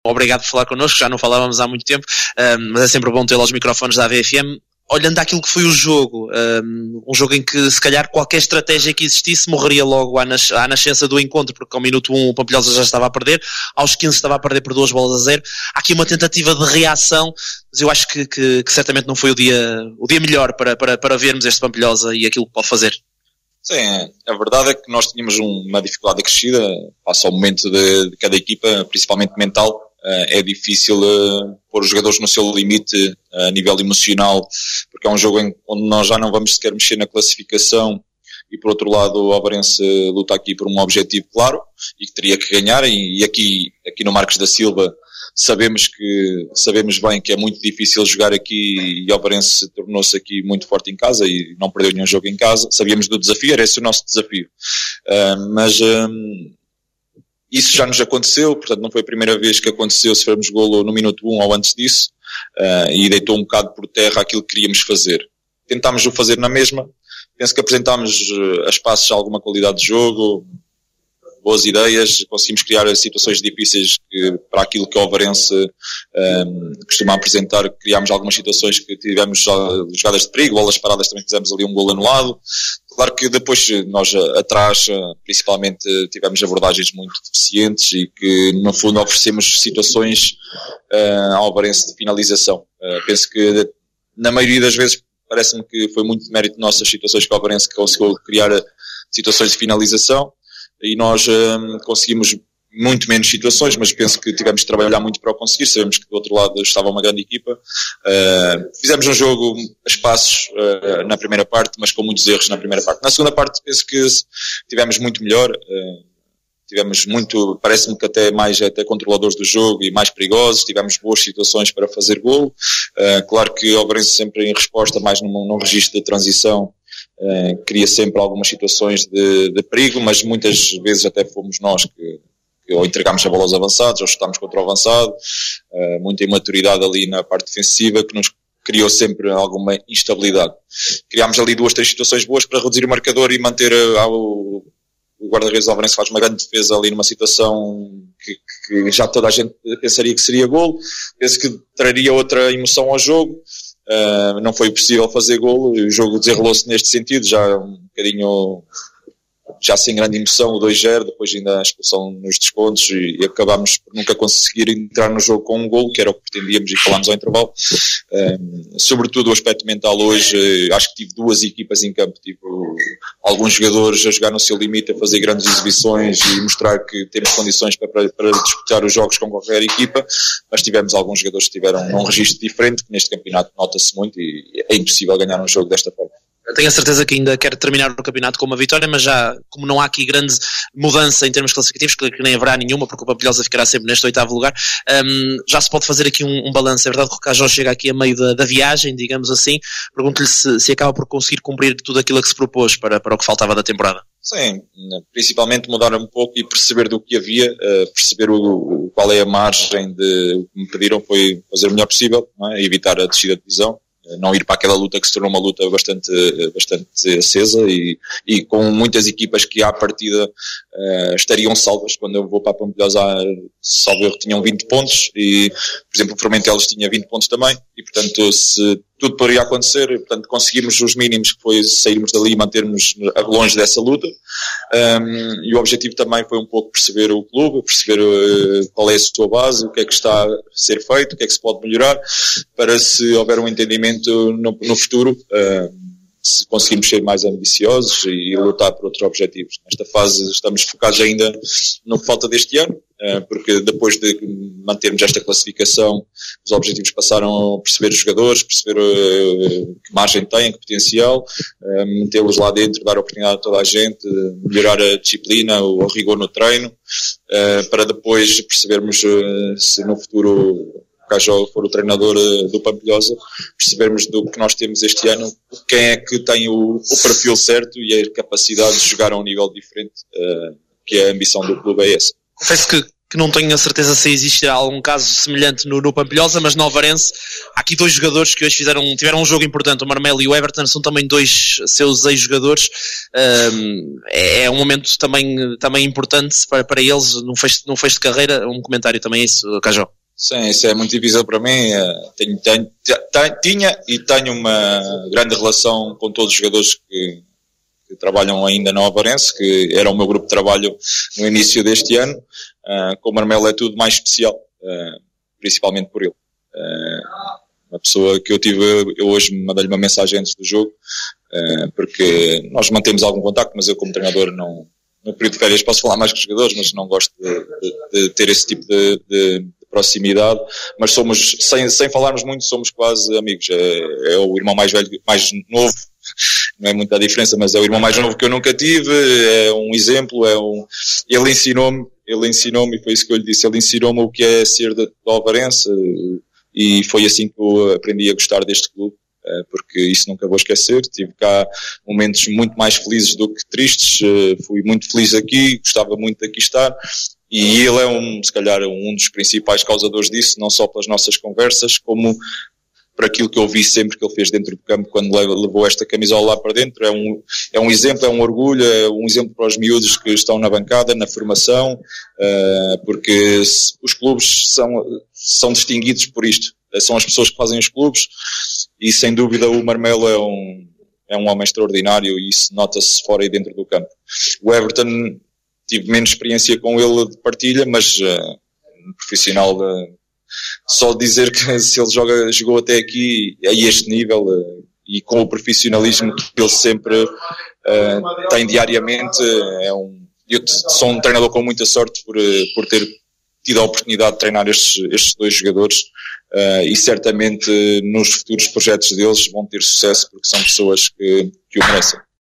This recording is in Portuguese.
obrigado por falar connosco, já não falávamos há muito tempo, mas é sempre bom tê-lo aos microfones da AVFM. Olhando àquilo que foi o jogo, um jogo em que se calhar qualquer estratégia que existisse morreria logo à nascença do encontro, porque ao minuto 1 o Pampilhosa já estava a perder, aos 15 estava a perder por 2-0. Há aqui uma tentativa de reação, mas eu acho que certamente não foi o dia melhor para vermos este Pampilhosa e aquilo que pode fazer. Sim, a verdade é que nós tínhamos uma dificuldade acrescida face ao momento de cada equipa, principalmente mental. É difícil pôr os jogadores no seu limite a nível emocional, porque é um jogo onde nós já não vamos sequer mexer na classificação e por outro lado o Ovarense luta aqui por um objetivo claro e que teria que ganhar e aqui no Marcos da Silva sabemos bem que é muito difícil jogar aqui e o Ovarense tornou-se aqui muito forte em casa e não perdeu nenhum jogo em casa. Sabíamos do desafio, era esse o nosso desafio, mas isso já nos aconteceu, portanto não foi a primeira vez que aconteceu se formos golo no minuto 1 ou antes disso, e deitou um bocado por terra aquilo que queríamos fazer. Tentámos o fazer na mesma, penso que apresentámos a espaços alguma qualidade de jogo, boas ideias, conseguimos criar situações difíceis para aquilo que o Ovarense costuma apresentar, criámos algumas situações que tivemos jogadas de perigo, bolas paradas também fizemos ali um golo anulado. Claro que depois nós atrás, principalmente, tivemos abordagens muito deficientes e que no fundo oferecemos situações ao Ovarense de finalização. Penso que na maioria das vezes parece-me que foi muito de mérito de nossas situações que o Ovarense conseguiu criar situações de finalização. E nós conseguimos muito menos situações, mas penso que tivemos de trabalhar muito para o conseguir. Sabemos que do outro lado estava uma grande equipa. Fizemos um jogo a espaços na primeira parte, mas com muitos erros na primeira parte. Na segunda parte penso que tivemos muito melhor. Parece-me que até controladores do jogo e mais perigosos. Tivemos boas situações para fazer golo. Claro que o Ovarense sempre em resposta, mais num registro de transição, cria sempre algumas situações de perigo, mas muitas vezes até fomos nós que ou entregámos a bola aos avançados, ou chutámos contra o avançado, muita imaturidade ali na parte defensiva que nos criou sempre alguma instabilidade. Criámos ali 2-3 situações boas para reduzir o marcador e manter o guarda-redes do Ovarense faz uma grande defesa ali numa situação que já toda a gente pensaria que seria golo. Penso que traria outra emoção ao jogo. Não foi possível fazer golo, o jogo desenrolou-se neste sentido, já um bocadinho já sem grande emoção, o 2-0, depois ainda a expulsão nos descontos e acabámos por nunca conseguir entrar no jogo com um golo, que era o que pretendíamos e falámos ao intervalo. Sobretudo o aspecto mental hoje, acho que tive 2 equipas em campo, alguns jogadores a jogar no seu limite, a fazer grandes exibições e mostrar que temos condições para disputar os jogos com qualquer equipa, mas tivemos alguns jogadores que tiveram um registro diferente, que neste campeonato nota-se muito e é impossível ganhar um jogo desta forma. Eu tenho a certeza que ainda quer terminar o campeonato com uma vitória, mas já, como não há aqui grande mudança em termos classificativos, que nem haverá nenhuma, porque o Pampilhosa ficará sempre neste 8º lugar, já se pode fazer aqui um balanço. É verdade que o Cajó chega aqui a meio da viagem, digamos assim. Pergunto-lhe se acaba por conseguir cumprir tudo aquilo a que se propôs para o que faltava da temporada. Sim, principalmente mudar um pouco e perceber do que havia, perceber qual é a margem de o que me pediram foi fazer o melhor possível, não é? Evitar a descida de divisão. Não ir para aquela luta que se tornou uma luta bastante acesa e com muitas equipas que à partida estariam salvas. Quando eu vou para a Pampilhosa, salvo erro, tinham 20 pontos e, por exemplo, o Formentelos tinha 20 pontos também e, portanto, se tudo poderia acontecer, portanto, conseguimos os mínimos, que foi sairmos dali e mantermos longe dessa luta. E o objetivo também foi um pouco perceber o clube, perceber qual é a sua base, o que é que está a ser feito, o que é que se pode melhorar, para se houver um entendimento no futuro, se conseguimos ser mais ambiciosos e lutar por outros objetivos. Nesta fase estamos focados ainda no que falta deste ano, porque depois de mantermos esta classificação, os objetivos passaram a perceber os jogadores, perceber que margem têm, que potencial, metê-los lá dentro, dar oportunidade a toda a gente, melhorar a disciplina, o rigor no treino, para depois percebermos se no futuro Cajó for o treinador do Pampilhosa, percebermos do que nós temos este ano, quem é que tem o perfil certo e a capacidade de jogar a um nível diferente, que a ambição do clube é essa. Confesso que que não tenho a certeza se existirá algum caso semelhante no Pampilhosa, mas no Alvarense há aqui 2 jogadores que hoje tiveram um jogo importante, o Marmelo e o Everton, são também 2 seus ex-jogadores. É um momento também importante para eles, num fecho de carreira. Um comentário também isso, Cajó. Sim, isso é muito difícil para mim. Tinha e tenho uma grande relação com todos os jogadores que trabalham ainda na Alvarense, que era o meu grupo de trabalho no início deste ano. Com o Marmelo é tudo mais especial, principalmente por ele. Uma pessoa que eu hoje mandei-lhe uma mensagem antes do jogo, porque nós mantemos algum contacto, mas eu como treinador no período de férias posso falar mais com os jogadores, mas não gosto de ter esse tipo de proximidade, mas somos, sem falarmos muito, somos quase amigos. É o irmão mais velho, mais novo, não é muita diferença, mas é o irmão mais novo que eu nunca tive, é um exemplo, ele ensinou-me, e foi isso que eu lhe disse, ele ensinou-me o que é ser do Alvarense, e foi assim que eu aprendi a gostar deste clube, porque isso nunca vou esquecer. Tive cá momentos muito mais felizes do que tristes, fui muito feliz aqui, gostava muito de aqui estar, e ele é se calhar um dos principais causadores disso, não só pelas nossas conversas, como por aquilo que eu vi sempre que ele fez dentro do campo quando levou esta camisola lá para dentro. É um exemplo, é um orgulho, é um exemplo para os miúdos que estão na bancada, na formação, porque os clubes são distinguidos por isto, são as pessoas que fazem os clubes, e sem dúvida o Marmelo é um homem extraordinário, e isso nota-se fora e dentro do campo. O Everton, tive menos experiência com ele de partilha, mas um profissional só dizer que se ele jogou até aqui a este nível, e com o profissionalismo que ele sempre tem diariamente, eu sou um treinador com muita sorte por ter tido a oportunidade de treinar estes 2 jogadores, e certamente nos futuros projetos deles vão ter sucesso, porque são pessoas que o merecem.